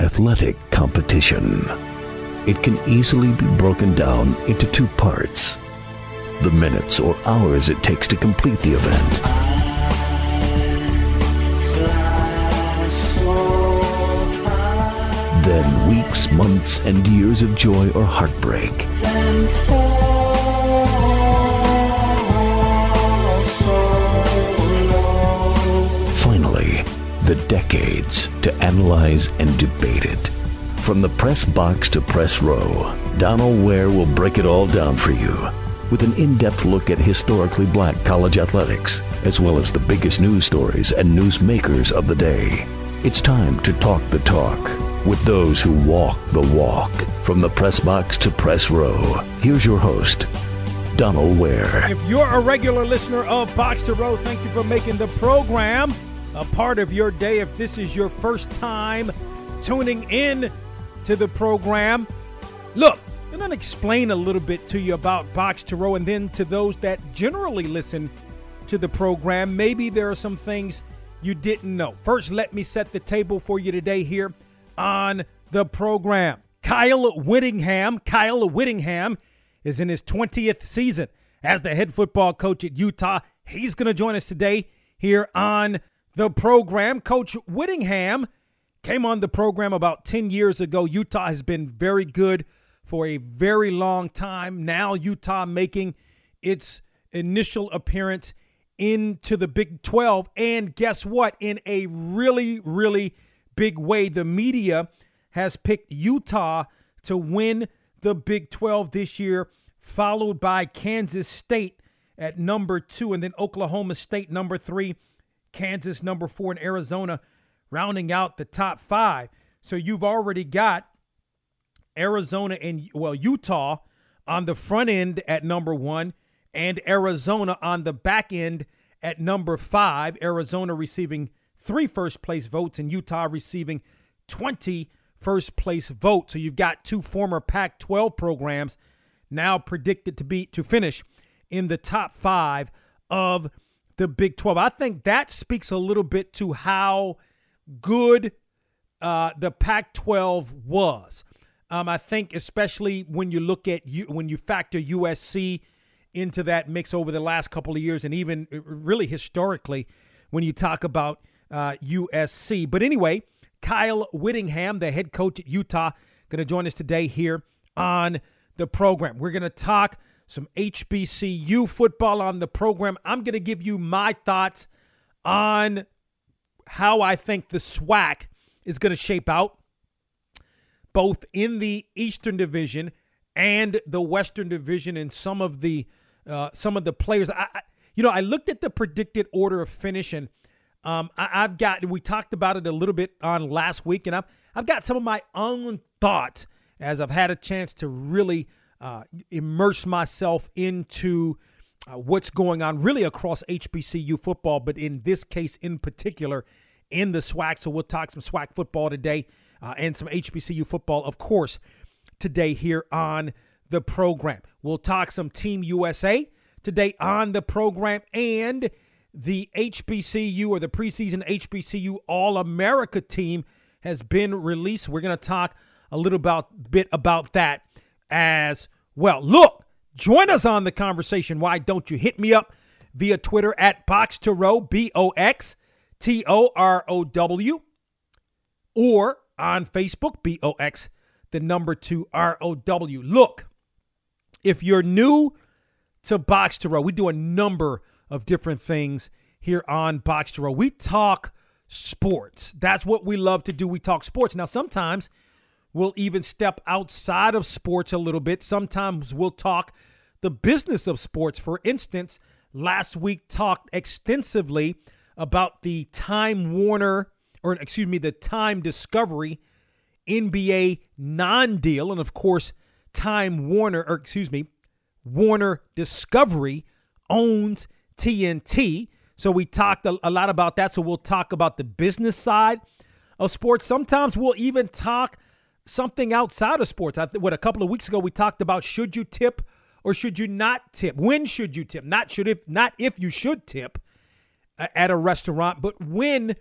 athletic competition. It can easily be broken down into two parts: the minutes or hours it takes to complete the event, then weeks, months, and years of joy or heartbreak. Finally, the decades to analyze and debate it. From the press box to press row, Donald Ware will break it all down for you with an in-depth look at historically black college athletics, as well as the biggest news stories and newsmakers of the day. It's time to talk the talk with those who walk the walk. From the press box to press row, here's your host, Donald Ware. If you're a regular listener of Box to Row, thank you for making the program a part of your day. If this is your first time tuning in to the program, look, I'm going to explain a little bit to you about Box to Row, and then to those that generally listen to the program, maybe there are some things you didn't know. First, let me set the table for you today here on the program. Kyle Whittingham is in his 20th season as the head football coach at Utah. He's going to join us today here on the program. Coach Whittingham came on the program about 10 years ago. Utah has been very good for a very long time. Now Utah making its initial appearance into the Big 12. And guess what? In a really, really big way, the media has picked Utah to win the Big 12 this year, followed by Kansas State at number 2, and then Oklahoma State number 3, Kansas number 4, and Arizona rounding out the top 5. So you've already got Arizona and, Utah on the front end at number 1, and Arizona on the back end at number 5. Arizona receiving 3 first-place votes and Utah receiving 20 first-place votes. So you've got 2 former Pac-12 programs now predicted to finish in the top 5 of the Big 12. I think that speaks a little bit to how good the Pac-12 was. I think especially when you look at when you factor USC into that mix over the last couple of years, and even really historically when you talk about USC. But anyway, Kyle Whittingham, the head coach at Utah, going to join us today here on the program. We're going to talk some HBCU football on the program. I'm going to give you my thoughts on how I think the SWAC is going to shape out, both in the Eastern Division and the Western Division, and some of the players. I looked at the predicted order of finish, and we talked about it a little bit on last week, and I've got some of my own thoughts as I've had a chance to really immerse myself into what's going on really across HBCU football, but in this case in particular in the SWAC. So we'll talk some SWAC football today and some HBCU football, of course, today here on the program. We'll talk some Team USA today on the program, and the HBCU, or the preseason HBCU All-America team, has been released. We're going to talk a little bit about that as well. Look, join us on the conversation. Why don't you hit me up via Twitter at Box2Row, BOXTOROW, or on Facebook, BOX, the number 2ROW. Look, if you're new to Box2Row, we do a number of different things here on Box2Row. We talk sports. That's what we love to do. We talk sports. Now, sometimes we'll even step outside of sports a little bit. Sometimes we'll talk the business of sports. For instance, last week talked extensively about the Time Discovery NBA non-deal. And of course, Warner Discovery owns TNT. So we talked a lot about that. So we'll talk about the business side of sports. Sometimes we'll even talk something outside of sports. A couple of weeks ago we talked about, should you tip or should you not tip? When should you tip? Not if you should tip at a restaurant, but when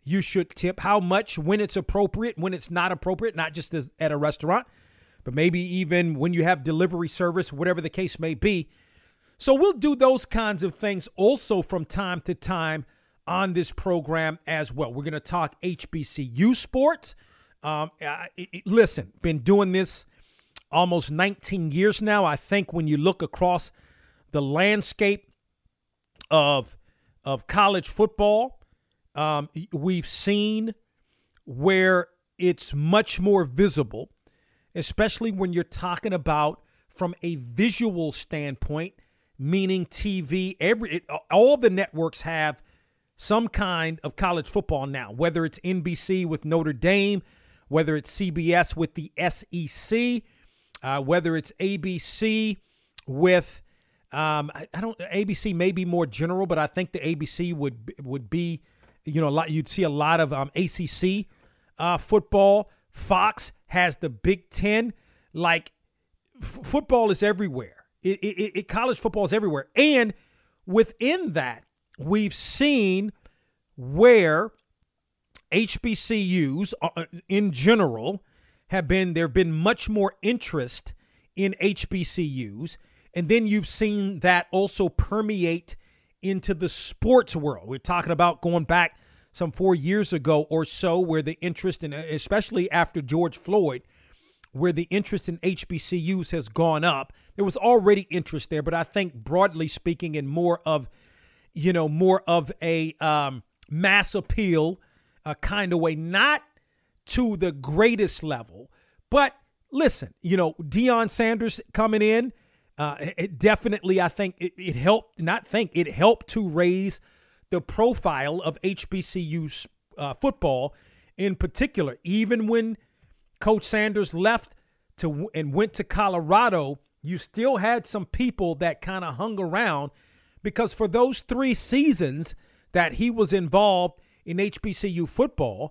you should tip, how much, when it's appropriate, when it's not appropriate, not just at a restaurant, but maybe even when you have delivery service, whatever the case may be. So we'll do those kinds of things also from time to time on this program as well. We're going to talk HBCU sports. Listen, been doing this almost 19 years now. I think when you look across the landscape of college football, we've seen where it's much more visible, especially when you're talking about from a visual standpoint, meaning TV. All the networks have some kind of college football now, whether it's NBC with Notre Dame, whether it's CBS with the SEC, whether it's ABC with ABC may be more general, but I think the ABC would be, a lot. You'd see a lot of ACC football. Fox has the Big Ten. Like football is everywhere. College football is everywhere, and within that, we've seen where HBCUs in general there have been much more interest in HBCUs. And then you've seen that also permeate into the sports world. We're talking about going back some 4 years ago or so, where the interest in, especially after George Floyd, where the interest in HBCUs has gone up. There was already interest there, but I think broadly speaking, in more of a mass appeal kind of way, not to the greatest level. But listen, Deion Sanders coming in, it definitely, I think it helped to raise the profile of HBCU football in particular. Even when Coach Sanders left and went to Colorado, you still had some people that kind of hung around, because for those 3 seasons that he was involved in HBCU football,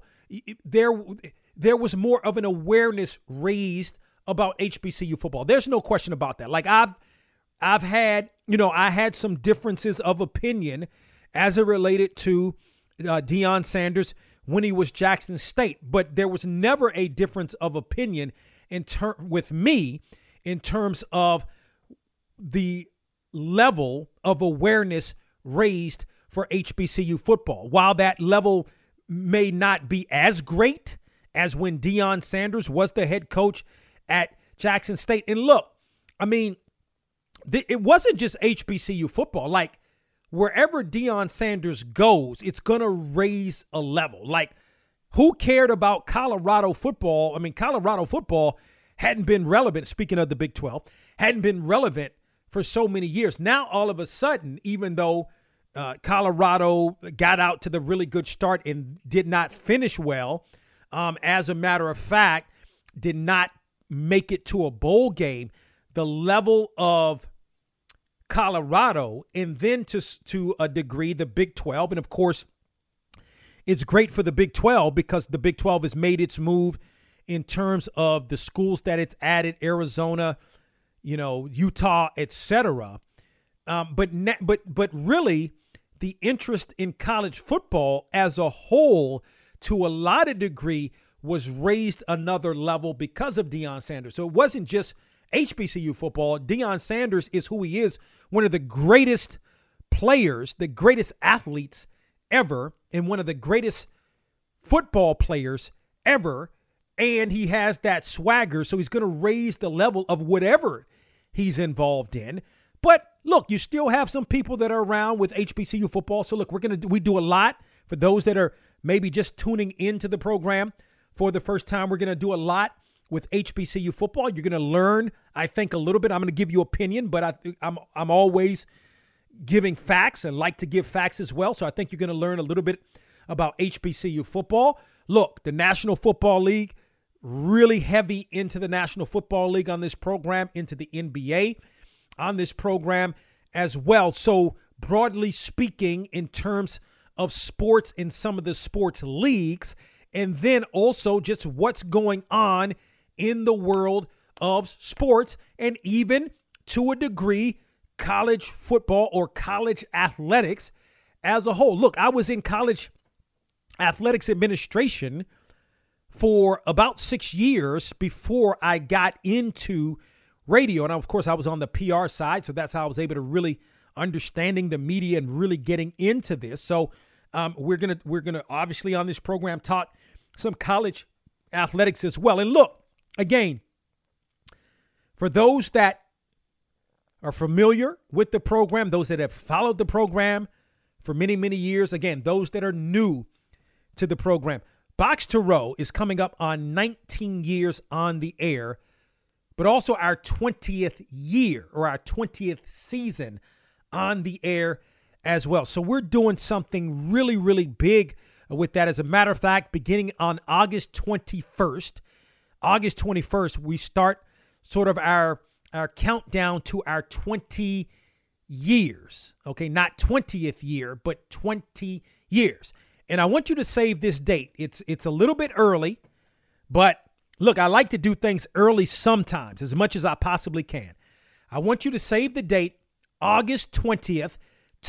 there was more of an awareness raised about HBCU football. There's no question about that. Like I've had, I had some differences of opinion as it related to Deion Sanders when he was Jackson State, but there was never a difference of opinion with me in terms of the level of awareness raised for HBCU football. While that level may not be as great as when Deion Sanders was the head coach at Jackson State. And look, I mean, it wasn't just HBCU football. Like wherever Deion Sanders goes, it's going to raise a level. Like who cared about Colorado football? I mean, Colorado football hadn't been relevant, speaking of the Big 12, hadn't been relevant for so many years. Now, all of a sudden, even though Colorado got out to the really good start and did not finish well, as a matter of fact, did not make it to a bowl game, the level of Colorado, and then to a degree the Big 12, and of course it's great for the Big 12 because the Big 12 has made its move in terms of the schools that it's added, Arizona, Utah, etc. But really, the interest in college football as a whole, to a lot of degree, was raised another level because of Deion Sanders. So it wasn't just HBCU football. Deion Sanders is who he is, one of the greatest players, the greatest athletes ever, and one of the greatest football players ever. And he has that swagger, so he's going to raise the level of whatever he's involved in. But look, you still have some people that are around with HBCU football. So look, we do a lot for those that are maybe just tuning into the program for the first time. We're going to do a lot with HBCU football. You're going to learn, I think, a little bit. I'm going to give you opinion, but I'm always giving facts and like to give facts as well. So I think you're going to learn a little bit about HBCU football. Look, the National Football League, really heavy into the National Football League on this program, into the NBA on this program as well. So broadly speaking, in terms of sports in some of the sports leagues, and then also just what's going on in the world of sports, and even to a degree, college football or college athletics as a whole. Look, I was in college athletics administration for about 6 years before I got into radio. And of course, I was on the PR side, so that's how I was able to really understanding the media and really getting into this. So we're gonna obviously on this program talk some college athletics as well. And look, again, for those that are familiar with the program, those that have followed the program for many, many years, again, those that are new to the program, Box to Row is coming up on 19 years on the air, but also our 20th year or our 20th season on the air as well. So we're doing something really, really big with that. As a matter of fact, beginning on August 21st, we start sort of our countdown to our 20 years. Okay, not 20th year, but 20 years. And I want you to save this date. It's a little bit early, but look, I like to do things early sometimes, as much as I possibly can. I want you to save the date, August 20th,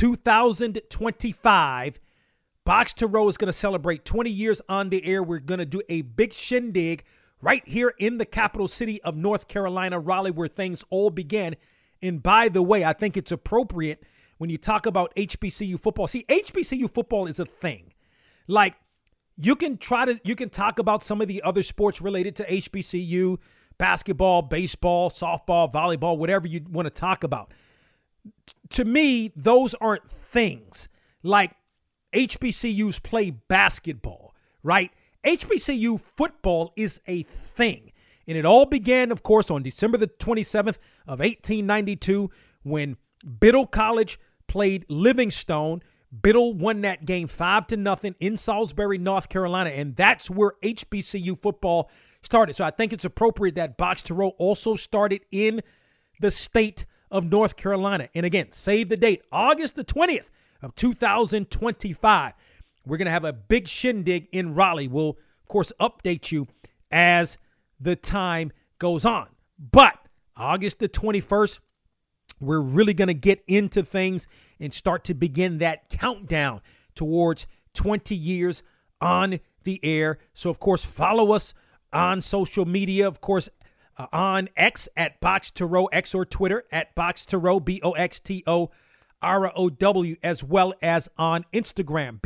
2025. Box to Row is going to celebrate 20 years on the air. We're going to do a big shindig right here in the capital city of North Carolina, Raleigh, where things all began. And by the way, I think it's appropriate when you talk about HBCU football. See, HBCU football is a thing. Like, you can talk about some of the other sports related to HBCU, basketball, baseball, softball, volleyball, whatever you want to talk about. To me, those aren't things. Like, HBCUs play basketball, right? HBCU football is a thing. And it all began, of course, on December the 27th of 1892 when Biddle College played Livingstone. Biddle won that game 5-0 in Salisbury, North Carolina, and that's where HBCU football started. So I think it's appropriate that Box to Row also started in the state of North Carolina. And again, save the date, August the 20th of 2025. We're going to have a big shindig in Raleigh. We'll, of course, update you as the time goes on. But August the 21st, we're really going to get into things and start to begin that countdown towards 20 years on the air. So, of course, follow us on social media. Of course, on X at Box to Row, X or Twitter at Box to Row, BOXTOROW, as well as on Instagram,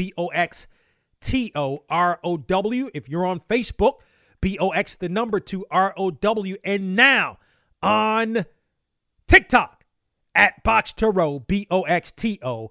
BOXTOROW. If you're on Facebook, BOX the number 2 ROW. And now on TikTok at Box to Row, BOXTOROW.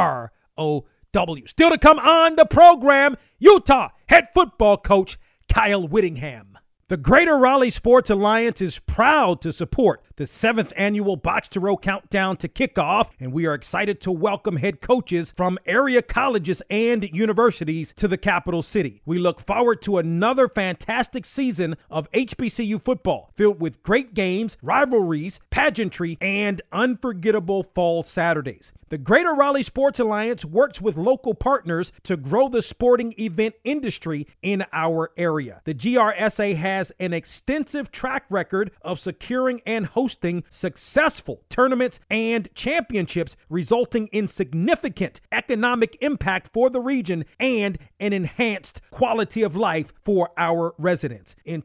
Still to come on the program, Utah head football coach Kyle Whittingham. The Greater Raleigh Sports Alliance is proud to support the 7th annual Box to Row Countdown to Kickoff, and we are excited to welcome head coaches from area colleges and universities to the capital city. We look forward to another fantastic season of HBCU football filled with great games, rivalries, pageantry, and unforgettable fall Saturdays. The Greater Raleigh Sports Alliance works with local partners to grow the sporting event industry in our area. The GRSA has an extensive track record of securing and hosting successful tournaments and championships, resulting in significant economic impact for the region and an enhanced quality of life for our residents. In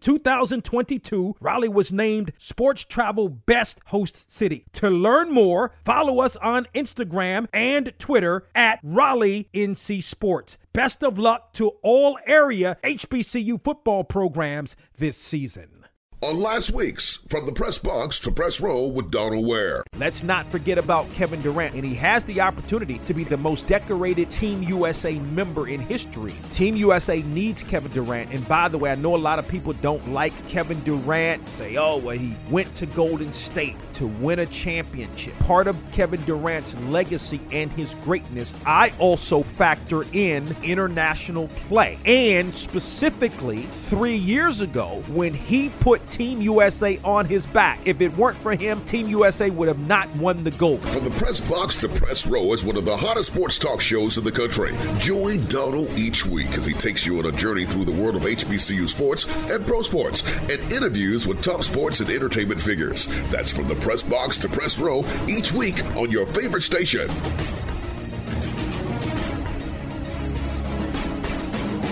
2022, Raleigh was named Sports Travel Best Host City. To learn more, follow us on Instagram and Twitter at Raleigh NC Sports. Best of luck to all area HBCU football programs this season. On last week's From the Press Box to Press Row with Donald Ware. Let's not forget about Kevin Durant, and he has the opportunity to be the most decorated Team USA member in history. Team USA needs Kevin Durant, and by the way, I know a lot of people don't like Kevin Durant, say, oh, well, he went to Golden State to win a championship. Part of Kevin Durant's legacy and his greatness, I also factor in international play. And specifically, 3 years ago, when he put Team USA on his back. If it weren't for him, Team USA would have not won the gold. From the Press Box to Press Row is one of the hottest sports talk shows in the country. Join Donald each week as he takes you on a journey through the world of HBCU sports and pro sports and interviews with top sports and entertainment figures. That's From the Press Box to Press Row each week on your favorite station.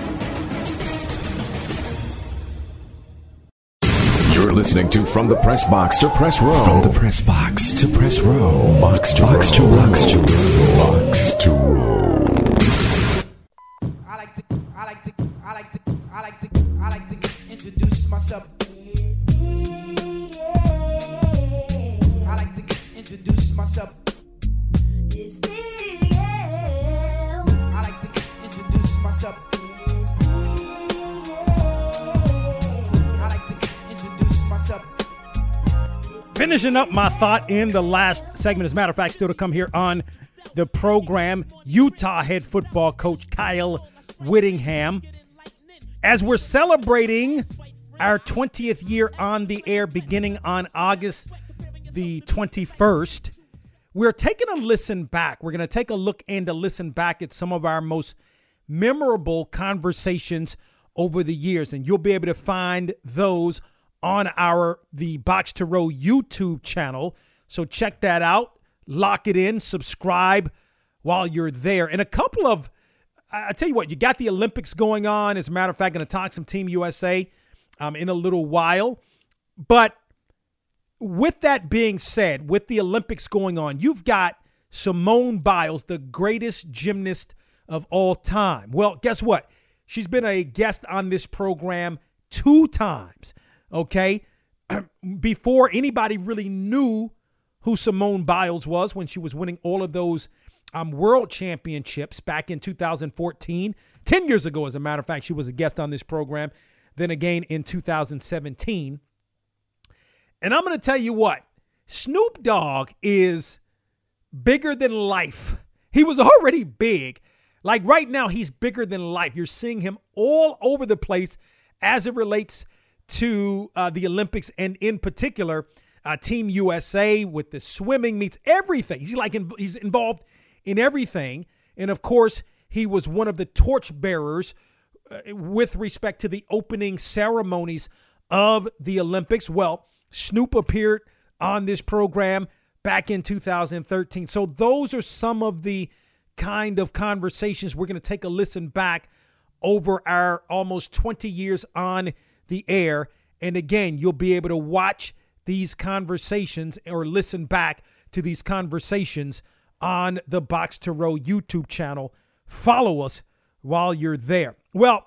You're listening to From the Press Box to Press Row. From the press box to press row. Box to Box to row. row. Box to row. Box to row. I like to introduce myself. I like to introduce myself. I like to introduce myself. I like to introduce myself. Finishing up my thought in the last segment, as a matter of fact, still to come here on the program, Utah head football coach Kyle Whittingham. As we're celebrating our 20th year on the air beginning on August the 21st, we're taking a listen back. We're going to take a look and a listen back at some of our most memorable conversations over the years, and you'll be able to find those on the Box to Row YouTube channel. So check that out, lock it in, subscribe while you're there. And a couple of, I tell you what, you got the Olympics going on. As a matter of fact, going to talk some Team USA in a little while. But with that being said, with the Olympics going on, you've got Simone Biles, the greatest gymnast of all time. Well, guess what? She's been a guest on this program 2 times, okay? Before anybody really knew who Simone Biles was, when she was winning all of those world championships back in 2014. 10 years ago, as a matter of fact, she was a guest on this program. Then again in 2017. And I'm going to tell you what, Snoop Dogg is bigger than life. He was already big. Like right now, he's bigger than life. You're seeing him all over the place as it relates to the Olympics, and in particular, Team USA with the swimming meets, everything. He's involved in everything. And of course, he was one of the torchbearers with respect to the opening ceremonies of the Olympics. Well, Snoop appeared on this program back in 2013. So those are some of the kind of conversations we're going to take a listen back over our almost 20 years on the air. And again, you'll be able to watch these conversations or listen back to these conversations on the Box to Row YouTube channel. Follow us while you're there. Well,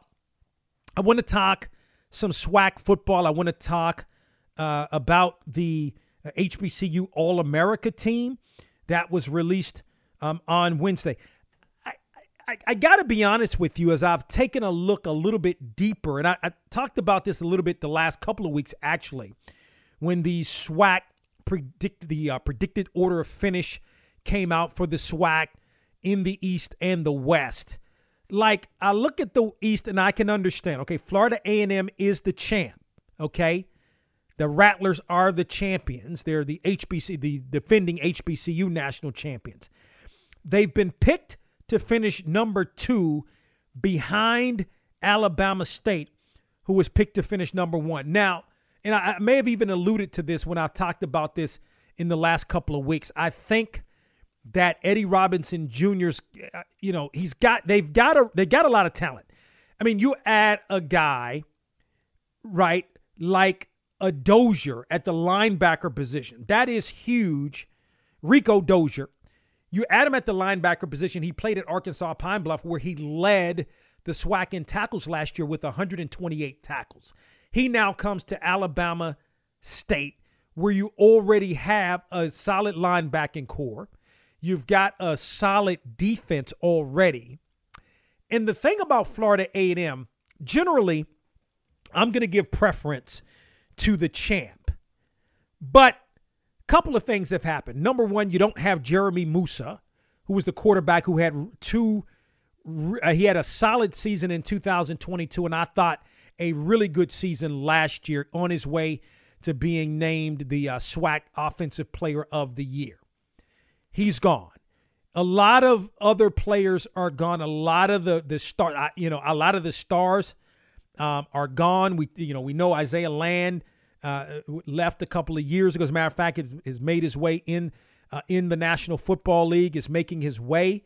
I want to talk some SWAC football. I want to talk about the HBCU All-America team that was released on Wednesday. I got to be honest with you, as I've taken a look a little bit deeper, and I talked about this a little bit the last couple of weeks, actually, when the SWAC predicted order of finish came out for the SWAC in the East and the West. Like, I look at the East and I can understand, okay, Florida A&M is the champ, okay? The Rattlers are the champions. They're the defending HBCU national champions. They've been picked to finish number 2 behind Alabama State, who was picked to finish number 1. Now, and I may have even alluded to this when I talked about this in the last couple of weeks. I think that Eddie Robinson Jr.'s, they've got a lot of talent. I mean, you add a guy, right, like a Dozier at the linebacker position. That is huge. Rico Dozier. You add him at the linebacker position. He played at Arkansas Pine Bluff, where he led the SWAC in tackles last year with 128 tackles. He now comes to Alabama State, where you already have a solid linebacking core. You've got a solid defense already. And the thing about Florida A&M, generally, I'm going to give preference to the champ. But a couple of things have happened. Number one, you don't have Jeremy Musa, who was the quarterback who had he had a solid season in 2022, and I thought a really good season last year, on his way to being named the SWAC Offensive Player of the Year. He's gone. A lot of other players are gone. A lot of the stars are gone. We know Isaiah Land left a couple of years ago. As a matter of fact, has made his way in the National Football League. Is making his way.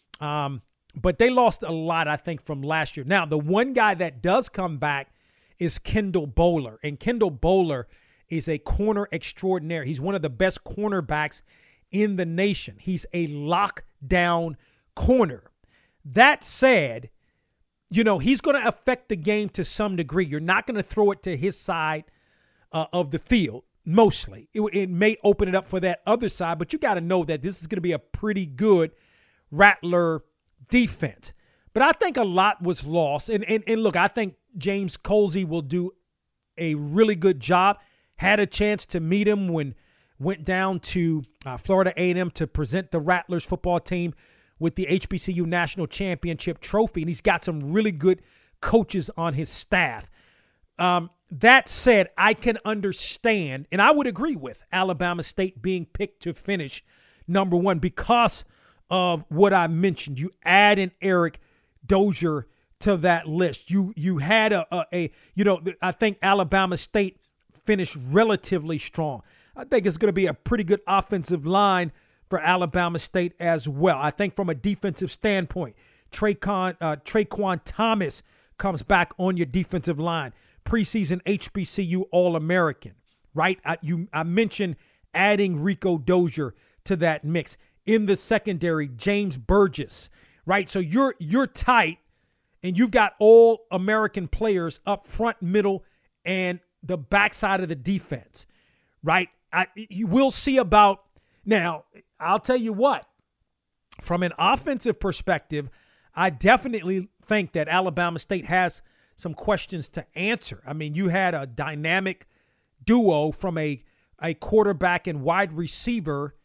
But they lost a lot, I think, from last year. Now, the one guy that does come back is Kendall Bowler. And Kendall Bowler is a corner extraordinaire. He's one of the best cornerbacks in the nation. He's a lockdown corner. That said, he's going to affect the game to some degree. You're not going to throw it to his side of the field, mostly. It may open it up for that other side, but you got to know that this is going to be a pretty good Rattler defense. But I think a lot was lost. And look, I think James Colsey will do a really good job. Had a chance to meet him when went down to Florida A&M to present the Rattlers football team with the HBCU National Championship trophy. And he's got some really good coaches on his staff. That said, I can understand, and I would agree with Alabama State being picked to finish number one because of what I mentioned. You add an Eric Dozier to that list. You had I think Alabama State finished relatively strong. I think it's going to be a pretty good offensive line for Alabama State as well. I think from a defensive standpoint, Traquan Thomas comes back on your defensive line. Preseason HBCU All-American, right? I mentioned adding Rico Dozier to that mix. In the secondary, James Burgess, right? So you're tight, and you've got All-American players up front, middle, and the backside of the defense, right? You will see about now. I'll tell you what, from an offensive perspective, I definitely think that Alabama State has some questions to answer. I mean, you had a dynamic duo from a quarterback and wide receiver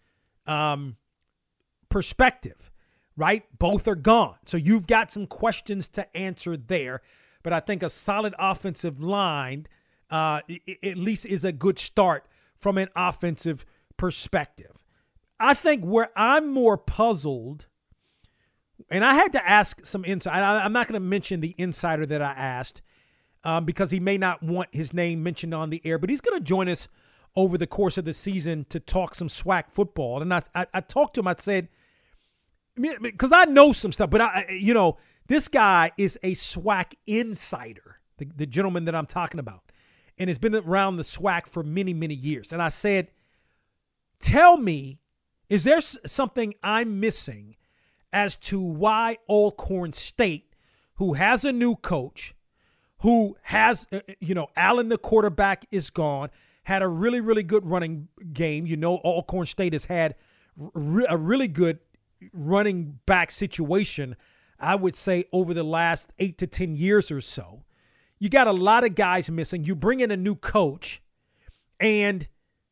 perspective, right? Both are gone. So you've got some questions to answer there. But I think a solid offensive line at least is a good start from an offensive perspective. I think where I'm more puzzled, and I had to ask some insider. I'm not going to mention the insider that I asked because he may not want his name mentioned on the air, but he's going to join us over the course of the season to talk some SWAC football. And I talked to him. I said, because I know some stuff, but this guy is a SWAC insider, the gentleman that I'm talking about, and has been around the SWAC for many, many years. And I said, tell me, is there something I'm missing as to why Alcorn State, who has a new coach, who has, Allen, the quarterback, is gone, had a really, really good running game. Alcorn State has had a really good running back situation, I would say, over the last 8 to 10 years or so. You got a lot of guys missing. You bring in a new coach, and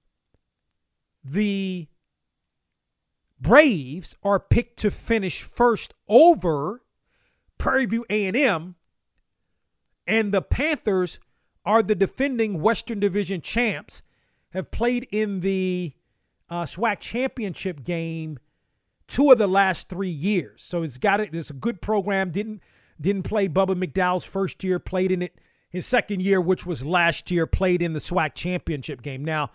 the Braves are picked to finish first over Prairie View A&M, and the Panthers are the defending Western Division champs, have played in the SWAC championship game 2 of the last 3 years. So it's a good program. Didn't play Bubba McDowell's first year, played in it his second year, which was last year, played in the SWAC championship game. Now,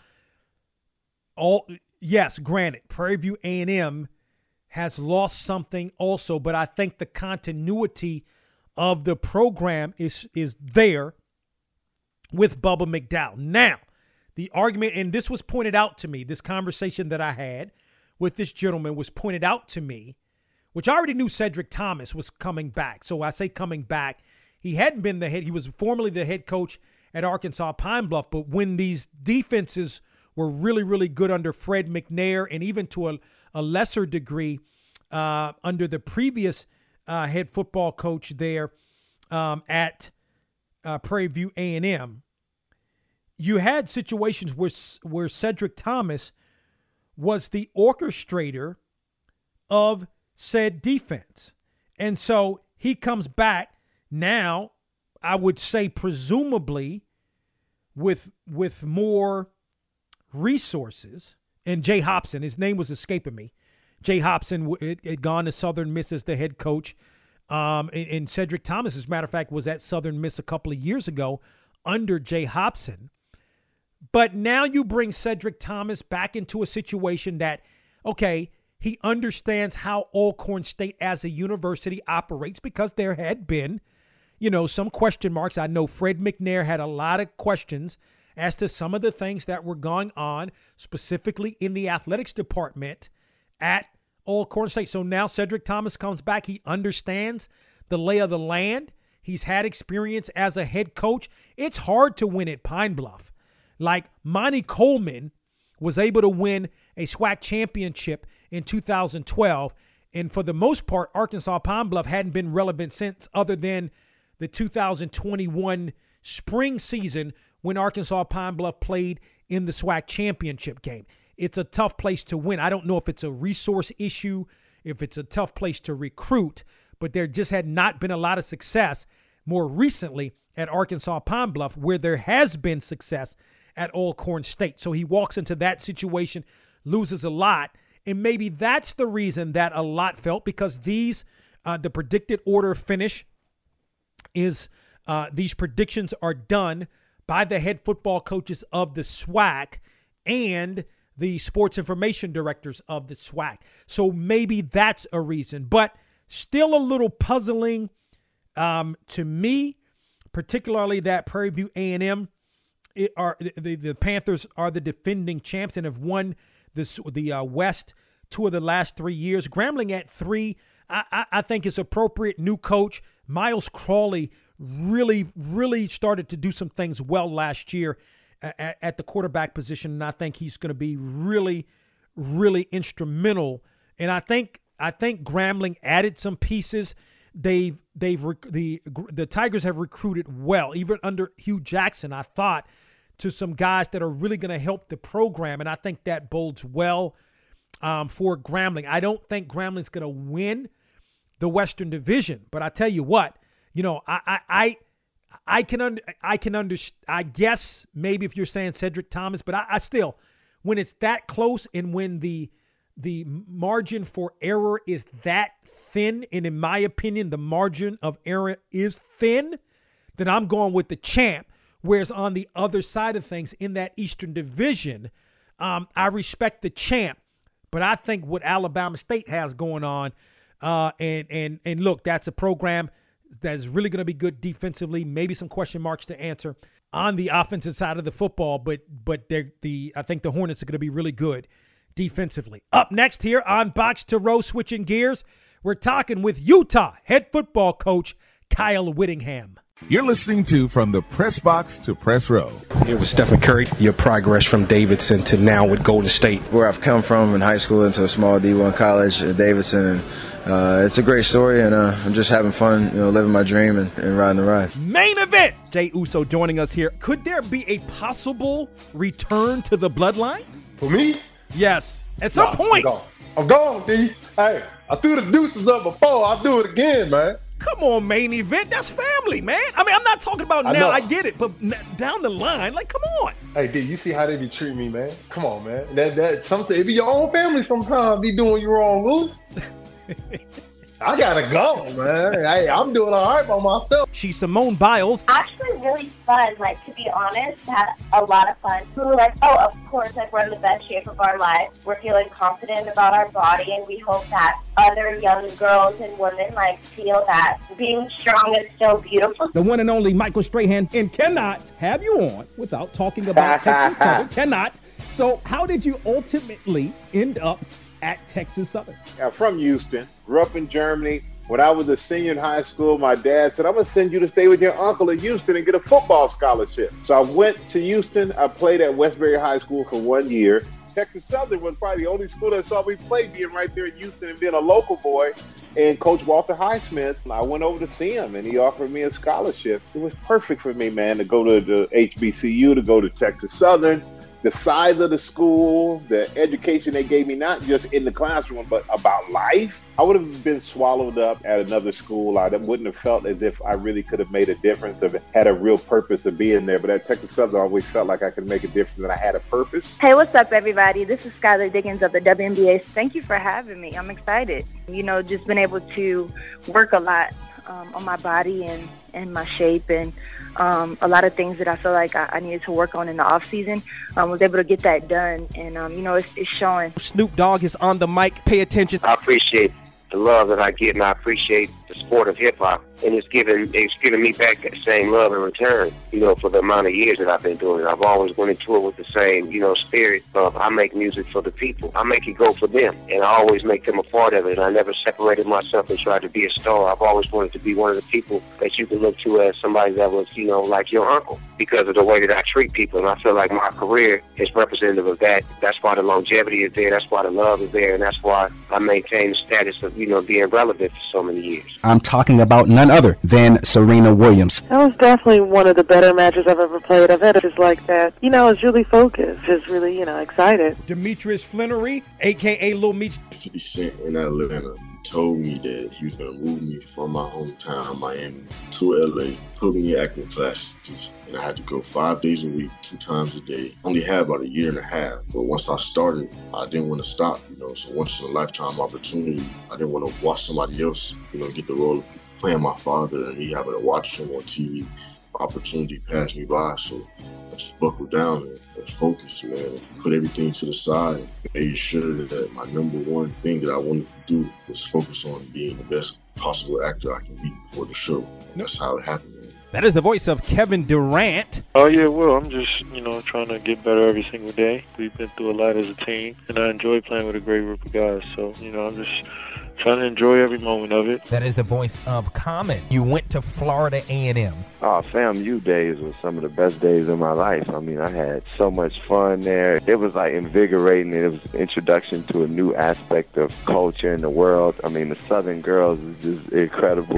yes, granted, Prairie View A&M has lost something also, but I think the continuity of the program is there with Bubba McDowell. Now, the argument, and this was pointed out to me, this conversation that I had with this gentleman was pointed out to me, which I already knew Cedric Thomas was coming back. So I say coming back. He hadn't been he was formerly the head coach at Arkansas Pine Bluff, but when these defenses were really, really good under Fred McNair, and even to a lesser degree under the previous head football coach there at Prairie View A&M, you had situations where Cedric Thomas was the orchestrator of said defense. And so he comes back now, I would say presumably with more resources. And Jay Hobson, his name was escaping me. Jay Hobson had gone to Southern Miss as the head coach. And Cedric Thomas, as a matter of fact, was at Southern Miss a couple of years ago under Jay Hobson. But now you bring Cedric Thomas back into a situation that, okay, he understands how Alcorn State as a university operates, because there had been, some question marks. I know Fred McNair had a lot of questions as to some of the things that were going on, specifically in the athletics department at Alcorn State. So now Cedric Thomas comes back. He understands the lay of the land. He's had experience as a head coach. It's hard to win at Pine Bluff. Like Monty Coleman was able to win a SWAC championship in 2012. And for the most part, Arkansas Pine Bluff hadn't been relevant since, other than the 2021 spring season when Arkansas Pine Bluff played in the SWAC championship game. It's a tough place to win. I don't know if it's a resource issue, if it's a tough place to recruit, but there just had not been a lot of success more recently at Arkansas Pine Bluff, where there has been success at Alcorn State. So he walks into that situation, loses a lot, and maybe that's the reason that a lot felt, because these the predicted order of finish is these predictions are done by the head football coaches of the SWAC and the sports information directors of the SWAC. So maybe that's a reason, but still a little puzzling to me, particularly that Prairie View A&M the Panthers are the defending champs and have won the West 2 of the last 3 years. Grambling at 3, I think is appropriate. New coach Miles Crawley really started to do some things well last year at the quarterback position, and I think he's going to be really instrumental. And I think Grambling added some pieces. The Tigers have recruited well, even under Hugh Jackson, I thought, to some guys that are really going to help the program, and I think that bodes well for Grambling. I don't think Grambling's going to win the Western Division, but I tell you what, I can understand. I guess maybe if you're saying Cedric Thomas, but I still, when it's that close and when the margin for error is that thin, and in my opinion, the margin of error is thin, then I'm going with the champ. Whereas on the other side of things, in that Eastern Division, I respect the champ, but I think what Alabama State has going on, and look, that's a program that's really going to be good defensively. Maybe some question marks to answer on the offensive side of the football, but I think the Hornets are going to be really good defensively. Up next here on Box to Row, switching gears, we're talking with Utah head football coach Kyle Whittingham. You're listening to From the Press Box to Press Row. Here with Stephen Curry, your progress from Davidson to now with Golden State. Where I've come from in high school into a small D1 college at Davidson. It's a great story, and I'm just having fun, living my dream and riding the ride. Main event, Jay Uso joining us here. Could there be a possible return to the bloodline? For me? Yes. At some point. I'm gone, D. Hey, I threw the deuces up before. I'll do it again, man. Come on, main event. That's family, man. I mean, I'm not talking about now. I get it, but down the line, come on. Hey, D, you see how they be treating me, man? Come on, man. That something. It be your own family sometimes be doing you wrong, Lou. I gotta go, man. Hey, I'm doing all right by myself. She's Simone Biles. Actually, really fun. To be honest, had a lot of fun. We were of course, we're in the best shape of our lives. We're feeling confident about our body, and we hope that other young girls and women feel that being strong is so beautiful. The one and only Michael Strahan, and cannot have you on without talking about Texas Southern. Cannot. So, how did you ultimately end up at Texas Southern? I'm from Houston, grew up in Germany. When I was a senior in high school, my dad said, I'm going to send you to stay with your uncle in Houston and get a football scholarship. So I went to Houston. I played at Westbury High School for 1 year. Texas Southern was probably the only school that saw me play, being right there in Houston and being a local boy. And Coach Walter Highsmith, I went over to see him, and he offered me a scholarship. It was perfect for me, man, to go to the HBCU, to go to Texas Southern. The size of the school, the education they gave me, not just in the classroom, but about life. I would have been swallowed up at another school. I wouldn't have felt as if I really could have made a difference, or had a real purpose of being there. But at Texas Southern, I always felt like I could make a difference and I had a purpose. Hey, what's up, everybody? This is Skylar Diggins of the WNBA. Thank you for having me. I'm excited. Just been able to work a lot on my body and my shape, and a lot of things that I feel like I needed to work on in the off season. Was able to get that done, and it's showing. Snoop Dogg is on the mic. Pay attention. I appreciate the love that I get, and I appreciate the sport of hip hop, and it's giving me back that same love in return. For the amount of years that I've been doing it, I've always went into it with the same spirit of I make music for the people. I make it go for them, and I always make them a part of it. And I never separated myself and tried to be a star. I've always wanted to be one of the people that you can look to as somebody that was like your uncle, because of the way that I treat people. And I feel like my career is representative of that. That's why the longevity is there. That's why the love is there. And that's why I maintain the status of, being relevant for so many years. I'm talking about none other than Serena Williams. That was definitely one of the better matches I've ever played. I've had just like that. I was really focused, just really, excited. Demetrius Flannery, a.k.a. Lil Meech. 50 Cent in Atlanta told me that he was going to move me from my hometown, Miami, to L.A., put me in acting classes, and I had to go 5 days a week, 2 times a day. Only had about a year and a half, but once I started, I didn't want to stop, so once in a lifetime opportunity. I didn't want to watch somebody else, get the role of playing my father and me having to watch him on TV. Opportunity passed me by, so I just buckled down and focused, man. Put everything to the side and made sure that my number one thing that I wanted to do was focus on being the best possible actor I can be before the show. And that's how it happened, man. That is the voice of Kevin Durant. Oh, yeah, well, I'm just, trying to get better every single day. We've been through a lot as a team, and I enjoy playing with a great group of guys. So, I'm just trying to enjoy every moment of it. That is the voice of Common. You went to Florida A&M. Oh, FAMU days were some of the best days of my life. I had so much fun there. It was invigorating. It was an introduction to a new aspect of culture in the world. The Southern girls was just incredible.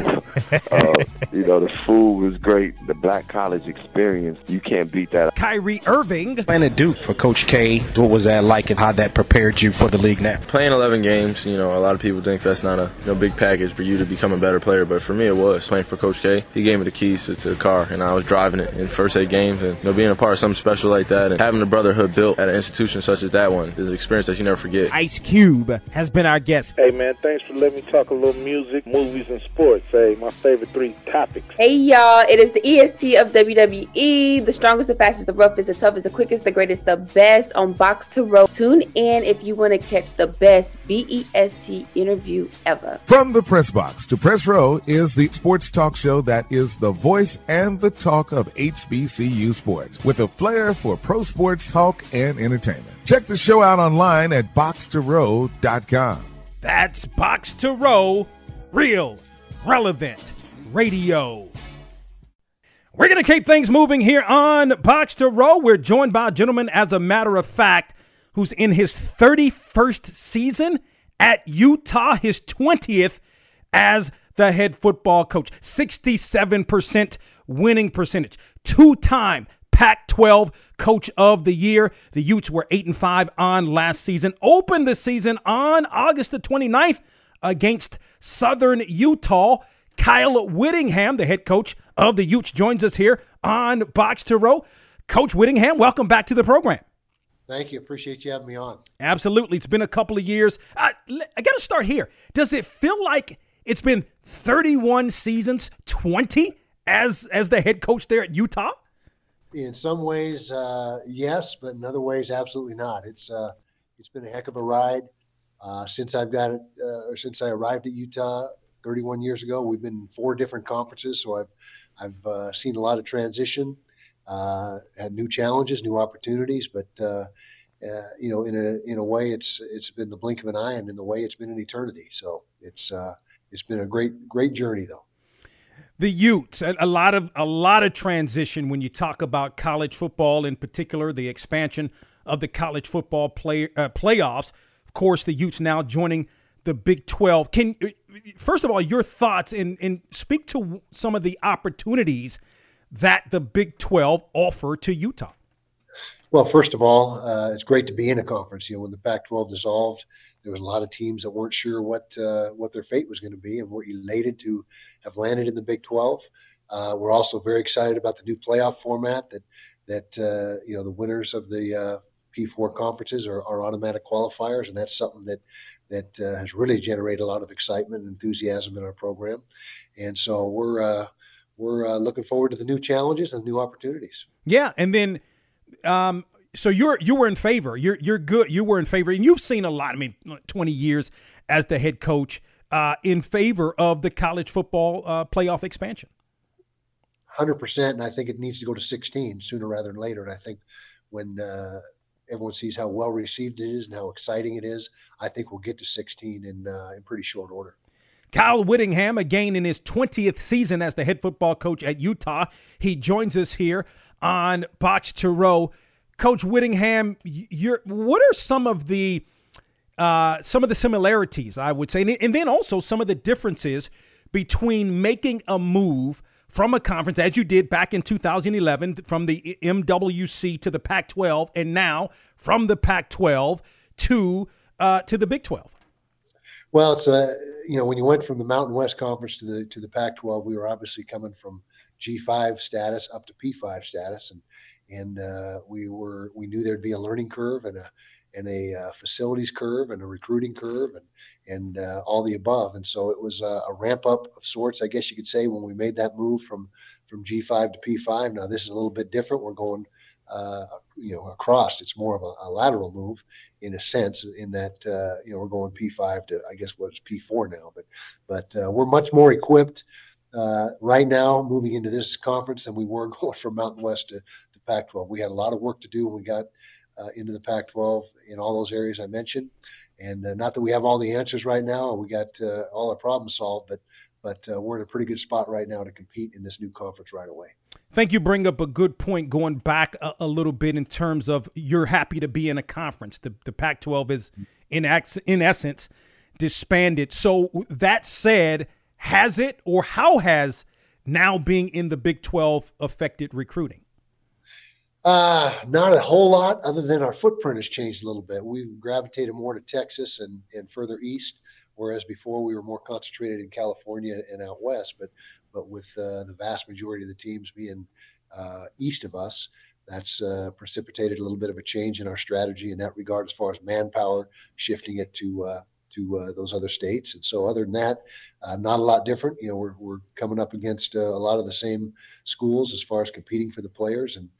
The food was great. The black college experience, you can't beat that. Kyrie Irving. Playing at Duke for Coach K, what was that like and how that prepared you for the league now? Playing 11 games, a lot of people think that's not a big package for you to become a better player, but for me it was. Playing for Coach K, he gave me the keys to the car, and I was driving it in the first 8 games, and being a part of something special like that and having the brotherhood built at an institution such as that one is an experience that you never forget. Ice Cube has been our guest. Hey man, thanks for letting me talk a little music, movies, and sports. Hey, my favorite 3 topics. Hey y'all, it is the EST of WWE, the strongest, the fastest, the roughest, the toughest, the quickest, the greatest, the best on Box to Row. Tune in if you want to catch the best BEST interview ever. From the Press Box to Press Row is the sports talk show that is the voice and the talk of HBCU sports, with a flair for pro sports talk and entertainment. Check the show out online at boxtorow.com. That's Box to Row, real, relevant radio. We're going to keep things moving here on Box to Row. We're joined by a gentleman, as a matter of fact, who's in his 31st season at Utah, his 20th as the head football coach. 67% winning percentage. 2-time Pac-12 Coach of the Year. The Utes were 8-5 on last season. Opened the season on August the 29th against Southern Utah. Kyle Whittingham, the head coach of the Utes, joins us here on Box to Row. Coach Whittingham, welcome back to the program. Thank you. Appreciate you having me on. Absolutely. It's been a couple of years. I got to start here. Does it feel like it's been 31 seasons, 20 as the head coach there at Utah? In some ways, yes, but in other ways, absolutely not. It's been a heck of a ride since I've got it. Since I arrived at Utah 31 years ago, we've been in 4 different conferences, so I've seen a lot of transition, had new challenges, new opportunities, but in a way, it's been the blink of an eye, and in the way, it's been an eternity. So it's been a great journey, though. The Utes, a lot of transition when you talk about college football, in particular, the expansion of the college football playoffs. Of course, the Utes now joining the Big 12. First of all, your thoughts and speak to some of the opportunities that the Big 12 offer to Utah. Well, first of all, it's great to be in a conference. When the Pac-12 dissolved, there was a lot of teams that weren't sure what their fate was going to be, and we're elated to have landed in the Big 12. We're also very excited about the new playoff format that the winners of the P4 conferences are automatic qualifiers, and that's something that has really generated a lot of excitement and enthusiasm in our program. And so we're looking forward to the new challenges and new opportunities. Yeah, and then so you were in favor. You're good. You were in favor, and you've seen a lot. 20 years as the head coach in favor of the college football playoff expansion. 100%, and I think it needs to go to 16 sooner rather than later. And I think when everyone sees how well received it is and how exciting it is, I think we'll get to 16 in pretty short order. Kyle Whittingham, again in his 20th season as the head football coach at Utah. He joins us here on Box to Row. Coach Whittingham, what are some of the similarities, I would say, and then also some of the differences between making a move from a conference, as you did back in 2011, from the MWC to the Pac-12, and now from the Pac-12 to the Big 12? Well, it's when you went from the Mountain West Conference to the Pac-12, we were obviously coming from G5 status up to P5 status, and we knew there'd be a learning curve and a facilities curve and a recruiting curve and all the above. And so it was a ramp up of sorts, I guess you could say, when we made that move from G5 to P5. Now this is a little bit different. We're going, across. It's more of a lateral move in a sense, in that, we're going P5 to, I guess, what's P4 now, but we're much more equipped right now moving into this conference than we were going from Mountain West to Pac-12. We had a lot of work to do when we got into the Pac-12 in all those areas I mentioned. And not that we have all the answers right now or we got all our problems solved, but we're in a pretty good spot right now to compete in this new conference right away. I think you bring up a good point going back a little bit in terms of you're happy to be in a conference. The Pac-12 is, in essence, disbanded. So that said, has it or how has now being in the Big 12 affected recruiting? Not a whole lot, other than our footprint has changed a little bit. We've gravitated more to Texas and further east, whereas before we were more concentrated in California and out west. But with the vast majority of the teams being east of us, that's precipitated a little bit of a change in our strategy in that regard, as far as manpower, shifting it to those other states. And so other than that, not a lot different. We're coming up against a lot of the same schools as far as competing for the players, and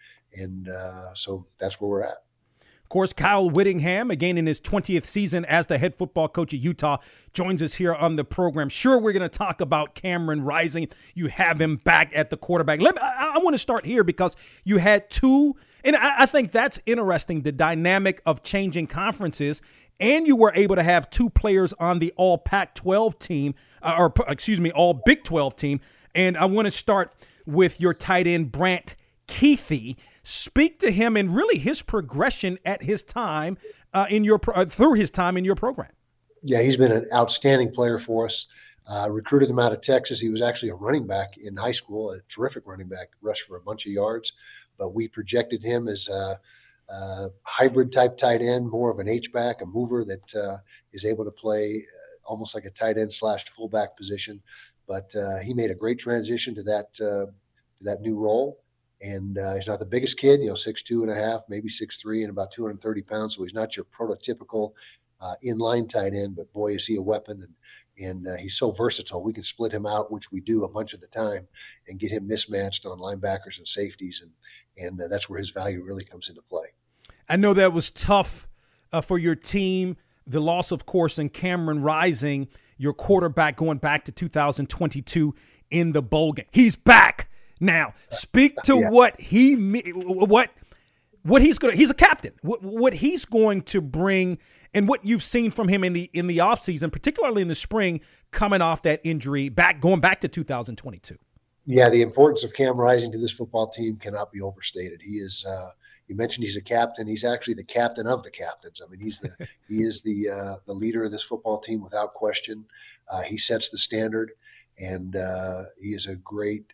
so that's where we're at. Of course, Kyle Whittingham, again in his 20th season as the head football coach at Utah, joins us here on the program. Sure, we're going to talk about Cameron Rising. You have him back at the quarterback. I want to start here because you had two, and I think that's interesting, the dynamic of changing conferences, and you were able to have two players on the all Pac-12 team, all Big 12 team. And I want to start with your tight end, Brant Kuithe. Speak to him and really his progression at his time through his time in your program. Yeah, he's been an outstanding player for us. Recruited him out of Texas. He was actually a running back in high school, a terrific running back, rushed for a bunch of yards. But we projected him as a hybrid type tight end, more of an H-back, a mover that is able to play almost like a tight end / fullback position. But he made a great transition to that new role. And he's not the biggest kid, 6'2.5", maybe 6'3", and about 230 pounds. So he's not your prototypical inline tight end, but boy, is he a weapon. And he's so versatile. We can split him out, which we do a bunch of the time, and get him mismatched on linebackers and safeties. And that's where his value really comes into play. I know that was tough for your team. The loss, of course, in Cameron Rising, your quarterback going back to 2022 in the bowl game. He's back. Now, speak to what he's going to, he's a captain, what he's going to bring and what you've seen from him in the offseason, particularly in the spring, coming off that injury, going back to 2022. Yeah, the importance of Cam Rising to this football team cannot be overstated. He is, you mentioned he's a captain. He's actually the captain of the captains. I mean, he is the leader of this football team without question. He sets the standard, and he is a great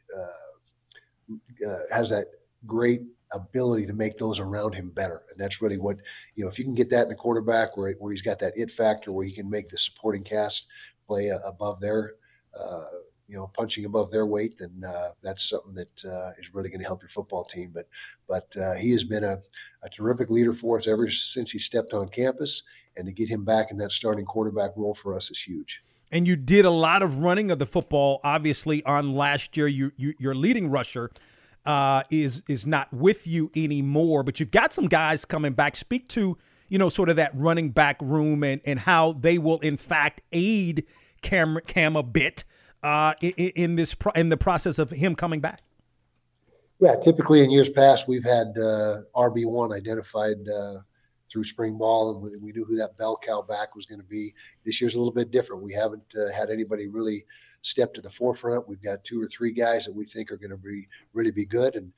has that great ability to make those around him better. And that's really what, if you can get that in a quarterback where he's got that it factor, where he can make the supporting cast play above their, punching above their weight, then that's something that is really going to help your football team. But he has been a terrific leader for us ever since he stepped on campus, and to get him back in that starting quarterback role for us is huge. And you did a lot of running of the football, obviously, on last year. Your leading rusher is not with you anymore, but you've got some guys coming back. Speak to, sort of that running back room and how they will, in fact, aid Cam a bit in the process of him coming back? Yeah, typically in years past, we've had RB1 identified through spring ball, and we knew who that bell cow back was going to be. This year's a little bit different. We haven't had anybody really step to the forefront. We've got 2 or 3 guys that we think are going to really be good, and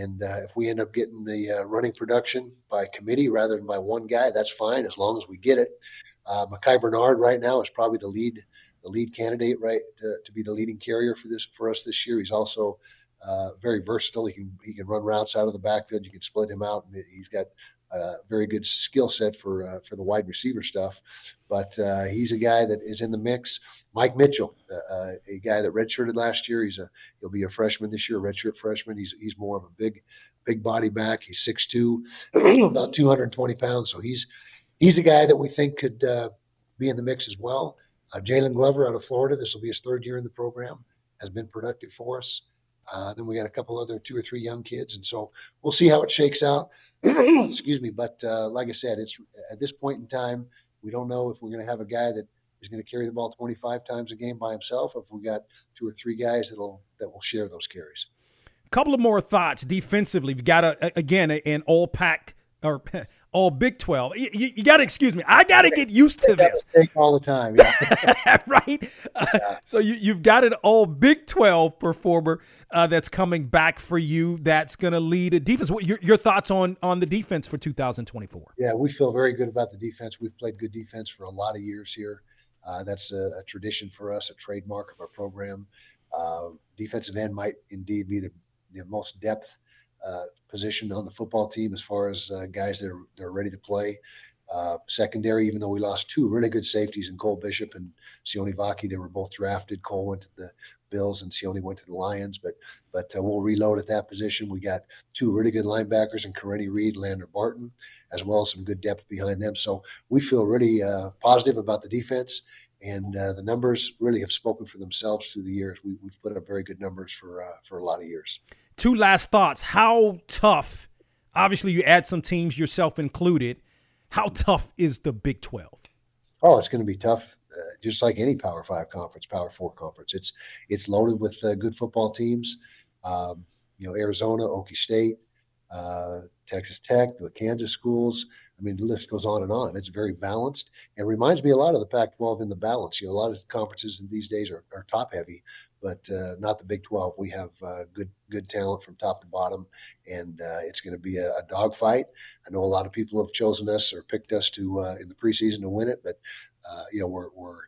if we end up getting the running production by committee rather than by one guy, that's fine as long as we get it. Mekhi Bernard right now is probably the lead candidate, right, to be the leading carrier for us this year. He's also very versatile. He can run routes out of the backfield. You can split him out, and he's got a very good skill set for the wide receiver stuff. But he's a guy that is in the mix. Mike Mitchell, a guy that redshirted last year. He'll be a freshman this year, redshirt freshman. He's more of a big body back. He's 6'2", about 220 pounds. So he's a guy that we think could be in the mix as well. Jalen Glover out of Florida. This will be his 3rd year in the program. Has been productive for us. Then we got a couple other 2 or 3 young kids, and so we'll see how it shakes out. Excuse me, but like I said, it's at this point in time, we don't know if we're going to have a guy that is going to carry the ball 25 times a game by himself, or if we got 2 or 3 guys that will share those carries. A couple of more thoughts defensively. We've got an all-pack or all Big 12. You got to excuse me. I got to get used to this. All the time, yeah. Right? So you've got an all Big 12 performer that's coming back for you that's going to lead a defense. Your thoughts on the defense for 2024? Yeah, we feel very good about the defense. We've played good defense for a lot of years here. That's a tradition for us, a trademark of our program. Defensive end might indeed be the most depth position on the football team as far as guys that are ready to play. Secondary, even though we lost 2 really good safeties in Cole Bishop and Sione Vaki, they were both drafted. Cole went to the Bills and Sione went to the Lions, but we'll reload at that position. We got 2 really good linebackers in Karenni Reed, Lander Barton, as well as some good depth behind them. So we feel really positive about the defense, and the numbers really have spoken for themselves through the years. We've put up very good numbers for a lot of years. 2 last thoughts. How tough, obviously you add some teams, yourself included, how tough is the Big 12? Oh, it's going to be tough, just like any Power 5 conference, Power 4 conference. It's loaded with good football teams. Arizona, Okie State, Texas Tech, the Kansas schools. I mean, the list goes on and on. It's very balanced. It reminds me a lot of the Pac-12 in the balance. A lot of conferences these days are top-heavy, but not the Big 12. We have good talent from top to bottom, and it's going to be a dogfight. I know a lot of people have chosen us or picked us to in the preseason to win it, but we're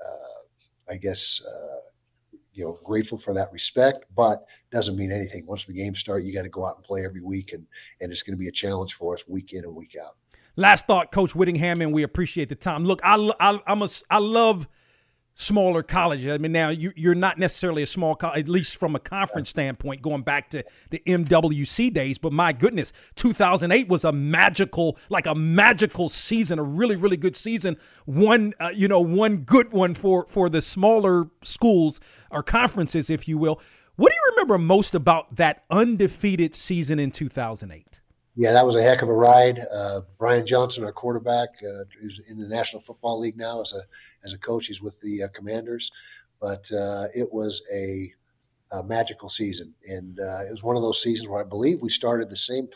I guess grateful for that respect, but doesn't mean anything. Once the games start, you got to go out and play every week, and it's going to be a challenge for us week in and week out. Last thought, Coach Whittingham, and we appreciate the time. Look, I love smaller colleges. I mean, now you're not necessarily a small college, at least from a conference standpoint, going back to the MWC days. But my goodness, 2008 was a magical season, a really, really good season. One good one for the smaller schools or conferences, if you will. What do you remember most about that undefeated season in 2008? Yeah, that was a heck of a ride. Brian Johnson, our quarterback, who's in the National Football League now as a coach. He's with the Commanders. But it was a magical season. And it was one of those seasons where I believe we started the same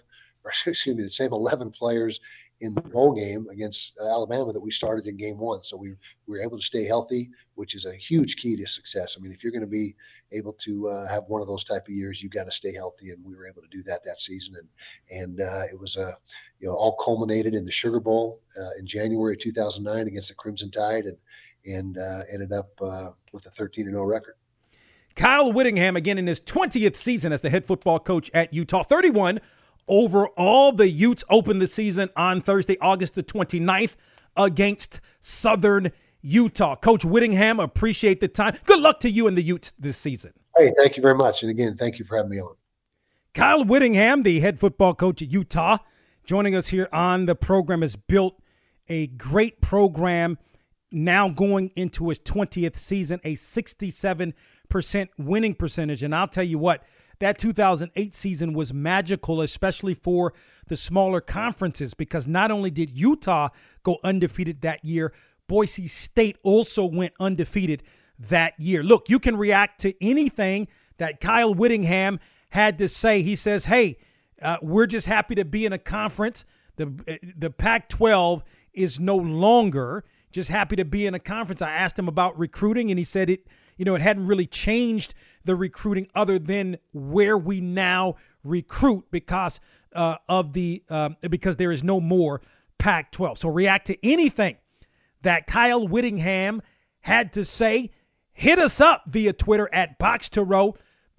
11 players in the bowl game against Alabama that we started in game 1. So we were able to stay healthy, which is a huge key to success. I mean, if you're going to be able to have one of those type of years, you got to stay healthy, and we were able to do that season. And it was all culminated in the Sugar Bowl in January of 2009 against the Crimson Tide, and ended up with a 13-0 record. Kyle Whittingham, again in his 20th season as the head football coach at Utah. 31 overall. The Utes opened the season on Thursday, August the 29th against Southern Utah. Coach Whittingham, appreciate the time. Good luck to you and the Utes this season. Hey, thank you very much. And again, thank you for having me on. Kyle Whittingham, the head football coach at Utah, joining us here on the program, has built a great program now going into his 20th season, a 67% winning percentage. And I'll tell you what, that 2008 season was magical, especially for the smaller conferences, because not only did Utah go undefeated that year, Boise State also went undefeated that year. Look, you can react to anything that Kyle Whittingham had to say. He says, hey, we're just happy to be in a conference. The Pac-12 is no longer just happy to be in a conference. I asked him about recruiting, and he said it hadn't really changed the recruiting other than where we now recruit because because there is no more Pac-12. So react to anything that Kyle Whittingham had to say. Hit us up via Twitter at Box2Row,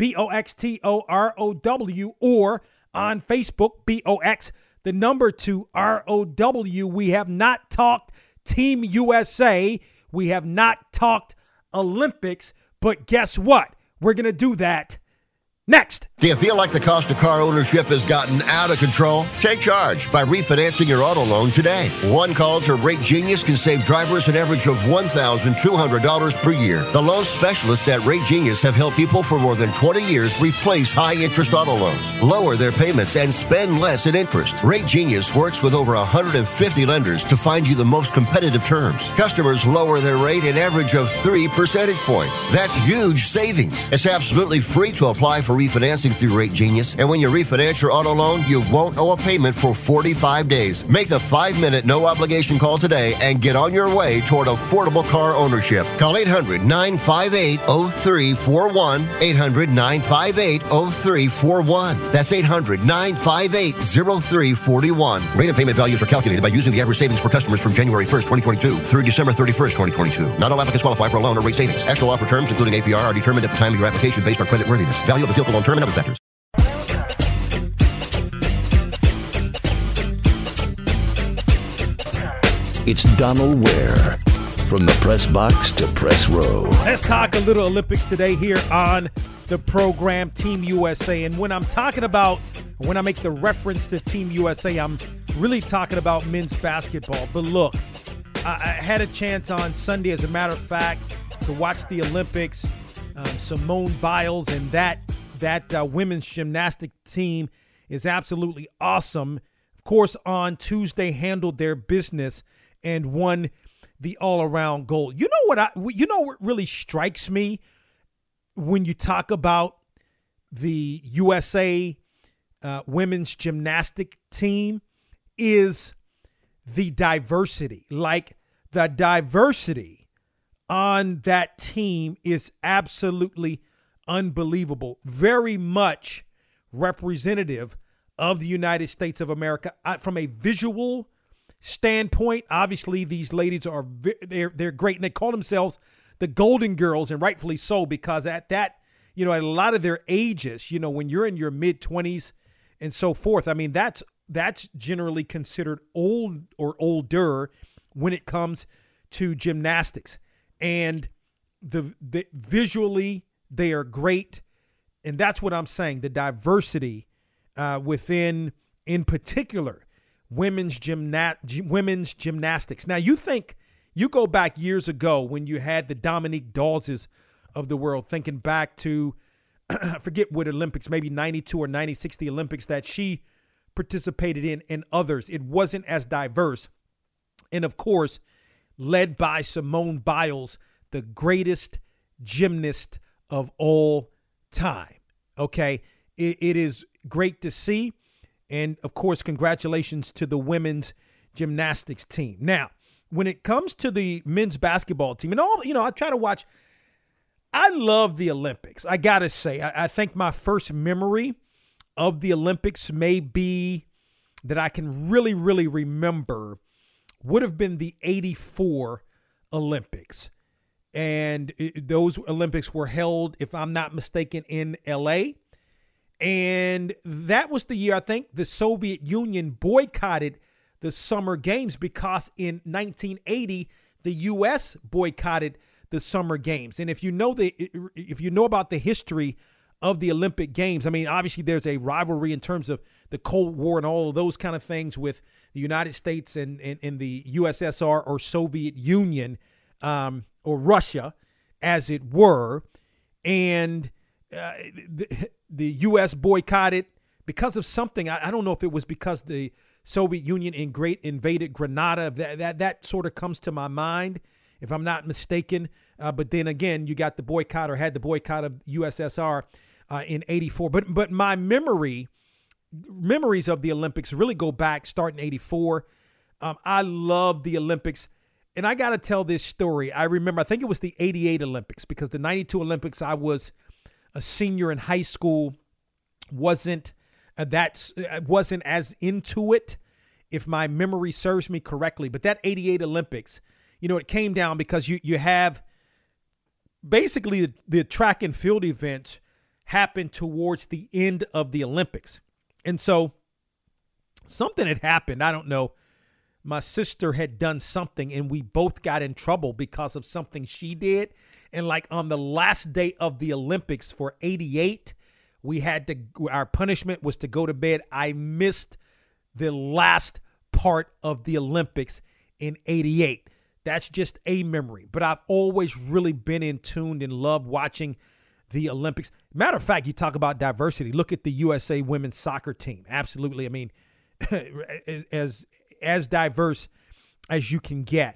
BOXTOROW, or on Facebook, BOX2ROW. We have not talked Team USA. We have not talked Olympics, but guess what? We're going to do that next. Do you feel like the cost of car ownership has gotten out of control? Take charge by refinancing your auto loan today. One call to Rate Genius can save drivers an average of $1,200 per year. The loan specialists at Rate Genius have helped people for more than 20 years replace high-interest auto loans, lower their payments, and spend less in interest. Rate Genius works with over 150 lenders to find you the most competitive terms. Customers lower their rate an average of 3 percentage points. That's huge savings. It's absolutely free to apply for refinancing through Rate Genius, and when you refinance your auto loan, you won't owe a payment for 45 days. Make the 5-minute no-obligation call today and get on your way toward affordable car ownership. Call 800-958-0341, 800-958-0341. That's 800-958-0341. Rate and payment values are calculated by using the average savings for customers from January 1st, 2022 through December 31st, 2022. Not all applicants qualify for a loan or rate savings. Actual offer terms, including APR, are determined at the time of your application based on credit worthiness, value of the vehicle on term, and other factors. It's Donald Ware from the press box to press row. Let's talk a little Olympics today here on the program Team USA. And when I make the reference to Team USA, I'm really talking about men's basketball. But look, I had a chance on Sunday, as a matter of fact, to watch the Olympics. Simone Biles and that women's gymnastic team is absolutely awesome. Of course, on Tuesday, handled their business and won the all-around gold. You know what really strikes me when you talk about the USA women's gymnastic team is the diversity. Like, the diversity on that team is absolutely unbelievable. Very much representative of the United States of America. From a visual standpoint, obviously these ladies are they're great, and they call themselves the Golden Girls, and rightfully so, because at that, at a lot of their ages, when you're in your mid-20s and so forth, I mean, that's generally considered old or older when it comes to gymnastics. And the visually, they are great, and that's what I'm saying. The diversity within, in particular, women's gymnastics. Now, you go back years ago when you had the Dominique Daweses of the world, thinking back to, I forget what Olympics, maybe 92 or 96, the Olympics that she participated in, and others. It wasn't as diverse. And of course, led by Simone Biles, the greatest gymnast of all time. Okay, it is great to see. And of course, congratulations to the women's gymnastics team. Now, when it comes to the men's basketball team, and all, I try to watch, I love the Olympics. I got to say, I think my first memory of the Olympics may be that I can really, really remember would have been the 84 Olympics. And those Olympics were held, if I'm not mistaken, in L.A., and that was the year, I think, the Soviet Union boycotted the Summer Games, because in 1980, the U.S. boycotted the Summer Games. And if you know about the history of the Olympic Games, I mean, obviously there's a rivalry in terms of the Cold War and all of those kind of things with the United States and the USSR or Soviet Union, or Russia, as it were. And the U.S. boycotted because of something. I don't know if it was because the Soviet Union invaded Grenada. That sort of comes to my mind, if I'm not mistaken. But then again, you got the boycott, or had the boycott, of USSR in '84. But my memories of the Olympics really go back, starting in '84. I love the Olympics. And I got to tell this story. I remember, I think it was the '88 Olympics, because the '92 Olympics, I was a senior in high school, wasn't as into it, if my memory serves me correctly. But that '88 Olympics, it came down because you have basically the track and field events happen towards the end of the Olympics. And so something had happened. I don't know. My sister had done something, and we both got in trouble because of something she did. And like on the last day of the Olympics for '88, our punishment was to go to bed. I missed the last part of the Olympics in '88. That's just a memory. But I've always really been in tune and loved watching the Olympics. Matter of fact, you talk about diversity. Look at the USA women's soccer team. Absolutely. I mean, as diverse as you can get.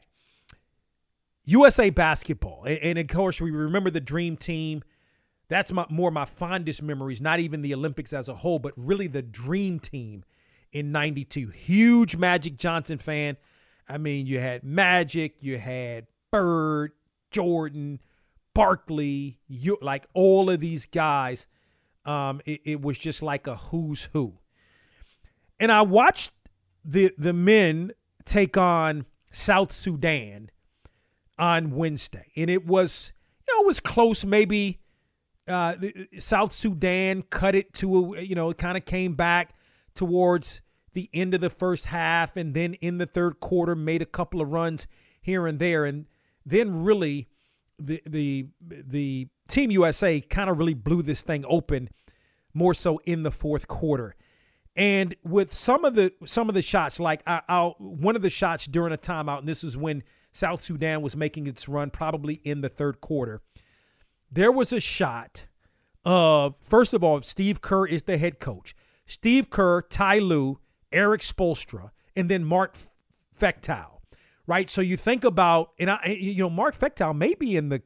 USA basketball. And of course, we remember the Dream Team. That's my fondest memories, not even the Olympics as a whole, but really the Dream Team in '92. Huge Magic Johnson fan. I mean, you had Magic, you had Bird, Jordan, Barkley, like all of these guys. It was just like a who's who. And I watched the men take on South Sudan on Wednesday. And it was, it was close. Maybe South Sudan cut it to, it kind of came back towards the end of the first half, and then in the third quarter made a couple of runs here and there. And then really the Team USA kind of really blew this thing open, more so in the fourth quarter. And with some of the shots, like one of the shots during a timeout, and this is when South Sudan was making its run, probably in the third quarter, there was a shot of, first of all, Steve Kerr is the head coach. Steve Kerr, Ty Lue, Eric Spoelstra, and then Mark Fechtow, right? So you think about, and Mark Fechtow may be in the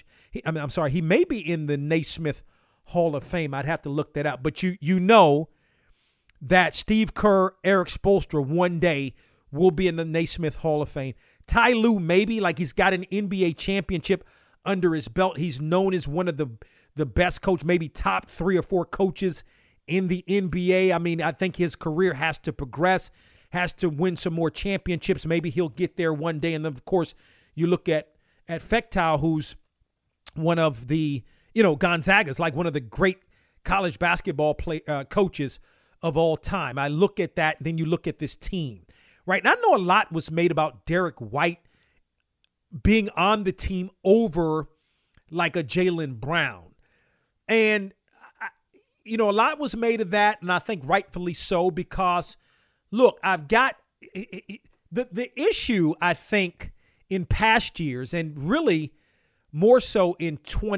he may be in the Naismith Hall of Fame. I'd have to look that up. But you know that Steve Kerr, Eric Spoelstra one day will be in the Naismith Hall of Fame. Ty Lue maybe, like he's got an NBA championship under his belt. He's known as one of the best coach, maybe top 3 or 4 coaches in the NBA. I mean, I think his career has to progress, has to win some more championships. Maybe he'll get there one day. And then, of course, you look at Fechtow, who's one of the, Gonzaga's like one of the great college basketball coaches of all time. I look at that, then you look at this team, right? And I know a lot was made about Derek White being on the team over like a Jaylen Brown. And a lot was made of that, and I think rightfully so, because, look, I've got the issue, I think, in past years, and really more so in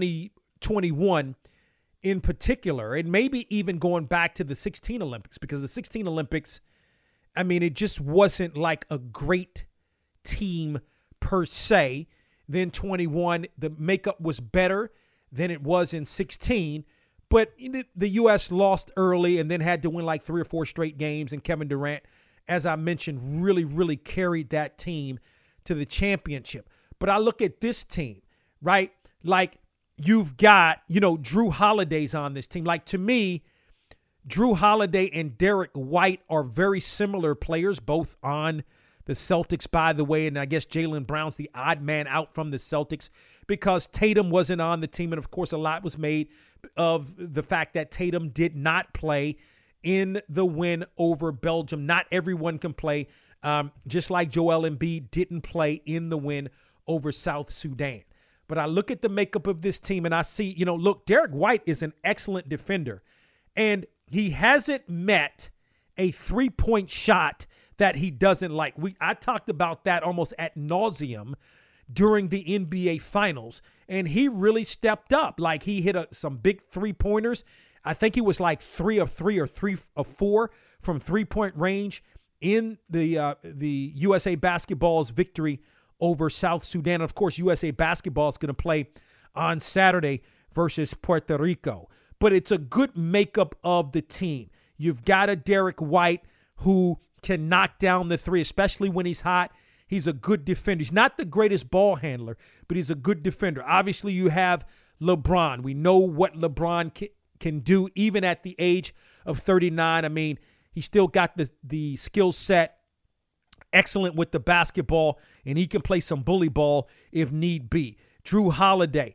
2021 in particular, and maybe even going back to the 16 Olympics, because the 16 Olympics, I mean, it just wasn't like a great team per se. Then 21, the makeup was better than it was in 16. But the U.S. lost early and then had to win like 3 or 4 straight games. And Kevin Durant, as I mentioned, really, really carried that team to the championship. But I look at this team, right? Like you've got, Drew Holiday's on this team. Like to me, Drew Holiday and Derek White are very similar players, both on the Celtics, by the way. And I guess Jaylen Brown's the odd man out from the Celtics because Tatum wasn't on the team. And, of course, a lot was made of the fact that Tatum did not play in the win over Belgium. Not everyone can play, just like Joel Embiid didn't play in the win over South Sudan. But I look at the makeup of this team and I see, look, Derek White is an excellent defender. And he hasn't met a three-point shot that he doesn't like. I talked about that almost ad nauseum during the NBA Finals, and he really stepped up. Like he hit some big three-pointers. I think he was like 3 of 3 or 3 of 4 from three-point range in the USA Basketball's victory over South Sudan. Of course, USA Basketball is going to play on Saturday versus Puerto Rico. But it's a good makeup of the team. You've got a Derek White who can knock down the three, especially when he's hot. He's a good defender. He's not the greatest ball handler, but he's a good defender. Obviously, you have LeBron. We know what LeBron can do even at the age of 39. I mean, he still got the skill set, excellent with the basketball, and he can play some bully ball if need be. Drew Holiday,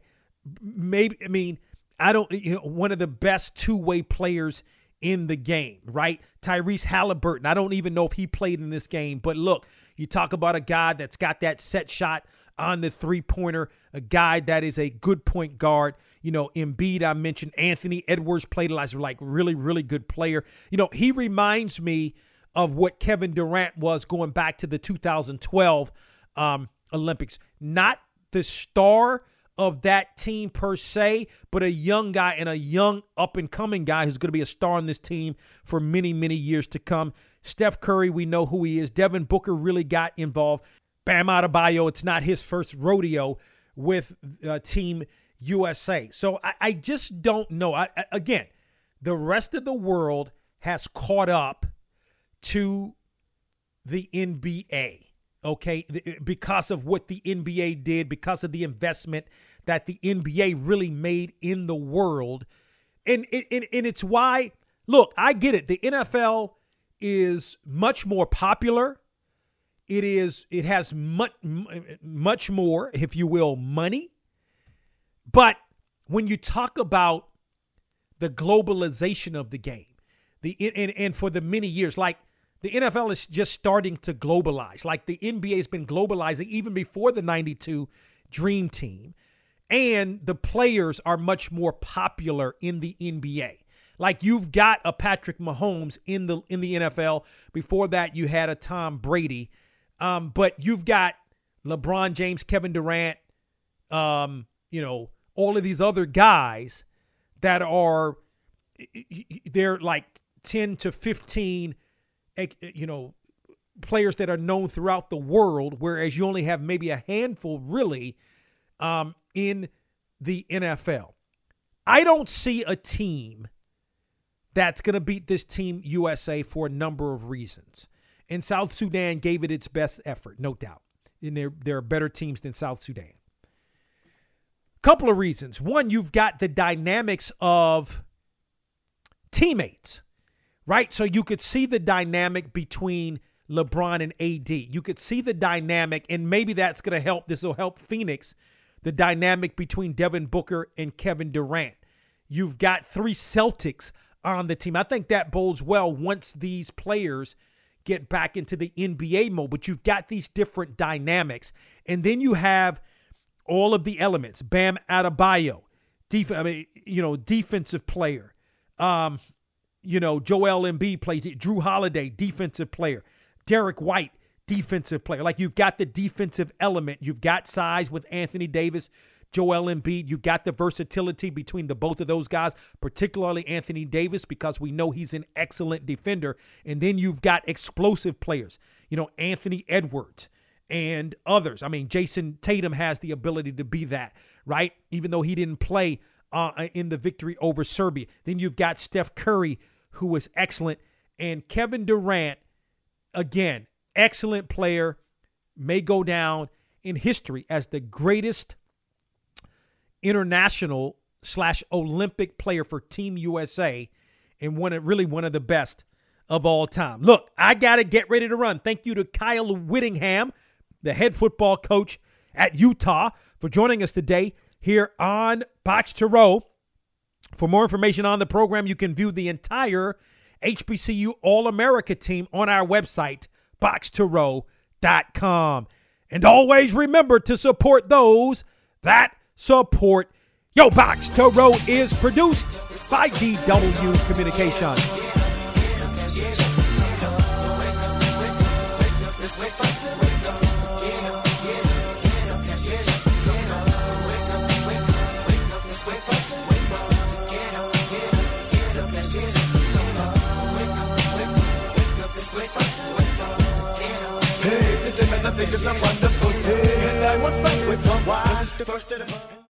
one of the best two-way players in the game, right? Tyrese Halliburton, I don't even know if he played in this game, but look, you talk about a guy that's got that set shot on the three-pointer, a guy that is a good point guard. Embiid, I mentioned. Anthony Edwards played as like really, really good player. He reminds me of what Kevin Durant was going back to the 2012 Olympics. Not the star of that team per se, but a young guy and a young up-and-coming guy who's going to be a star on this team for many, many years to come. Steph Curry, we know who he is. Devin Booker really got involved. Bam Adebayo, it's not his first rodeo with Team USA. So I just don't know. Again, the rest of the world has caught up to the NBA. Okay, because of what the NBA did, because of the investment that the NBA really made in the world. And it's why, look, I get it. The NFL is much more popular. It has much more, if you will, money. But when you talk about the globalization of the game, and for the many years, like, the NFL is just starting to globalize. Like the NBA has been globalizing even before the 92 Dream Team. And the players are much more popular in the NBA. Like you've got a Patrick Mahomes in the NFL. Before that, you had a Tom Brady. But you've got LeBron James, Kevin Durant, all of these other guys that are, they're like 10 to 15 players that are known throughout the world, whereas you only have maybe a handful really in the NFL. I don't see a team that's going to beat this Team USA for a number of reasons. And South Sudan gave it its best effort, no doubt. And there are better teams than South Sudan. Couple of reasons. One, you've got the dynamics of teammates. Right? So you could see the dynamic between LeBron and AD. You could see the dynamic, and maybe that's going to help. This will help Phoenix, the dynamic between Devin Booker and Kevin Durant. You've got three Celtics on the team. I think that bodes well once these players get back into the NBA mode. But you've got these different dynamics. And then you have all of the elements. Bam Adebayo, defensive player. Joel Embiid plays it. Drew Holiday, defensive player. Derek White, defensive player. Like you've got the defensive element. You've got size with Anthony Davis, Joel Embiid. You've got the versatility between the both of those guys, particularly Anthony Davis, because we know he's an excellent defender. And then you've got explosive players, Anthony Edwards and others. I mean, Jason Tatum has the ability to be that, right? Even though he didn't play in the victory over Serbia. Then you've got Steph Curry, who was excellent, and Kevin Durant, again, excellent player, may go down in history as the greatest international/Olympic player for Team USA and one of the best of all time. Look, I got to get ready to run. Thank you to Kyle Whittingham, the head football coach at Utah, for joining us today here on Box to Row. For more information on the program, you can view the entire HBCU All-America team on our website, boxtorow.com. And always remember to support those that support. Yo, Box to Row is produced by DW Communications. Wake up, think it's a wonderful day. And I won't fight with my wife. 'Cause it's the first of the month.